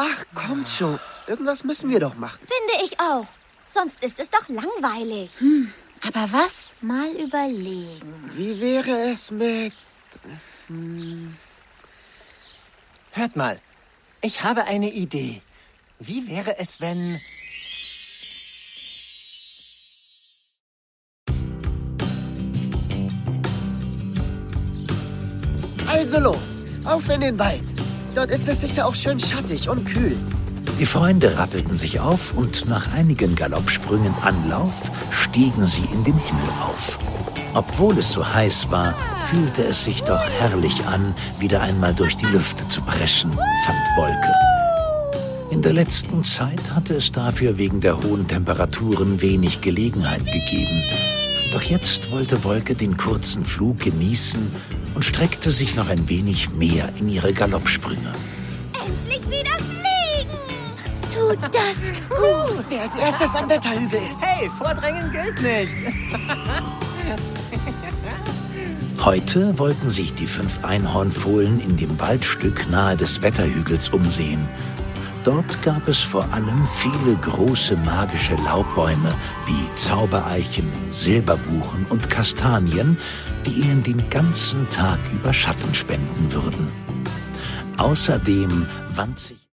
Ach, kommt schon. Irgendwas müssen wir doch machen. Finde ich auch. Sonst ist es doch langweilig. Aber was? Mal überlegen. Wie wäre es mit... Hört mal, ich habe eine Idee. Wie wäre es, wenn... Also los, auf in den Wald. Dort ist es sicher auch schön schattig und kühl. Die Freunde rappelten sich auf und nach einigen Galoppsprüngen Anlauf stiegen sie in den Himmel auf. Obwohl es so heiß war, fühlte es sich doch herrlich an, wieder einmal durch die Lüfte zu preschen, fand Wolke. In der letzten Zeit hatte es dafür wegen der hohen Temperaturen wenig Gelegenheit gegeben. Doch jetzt wollte Wolke den kurzen Flug genießen und streckte sich noch ein wenig mehr in ihre Galoppsprünge. Endlich wieder fliegen! Tut das gut! Wer als erstes am Wetterhügel ist. Hey, Vordrängen gilt nicht. Heute wollten sich die 5 Einhornfohlen in dem Waldstück nahe des Wetterhügels umsehen. Dort gab es vor allem viele große magische Laubbäume wie Zaubereichen, Silberbuchen und Kastanien, die ihnen den ganzen Tag über Schatten spenden würden. Außerdem wand sich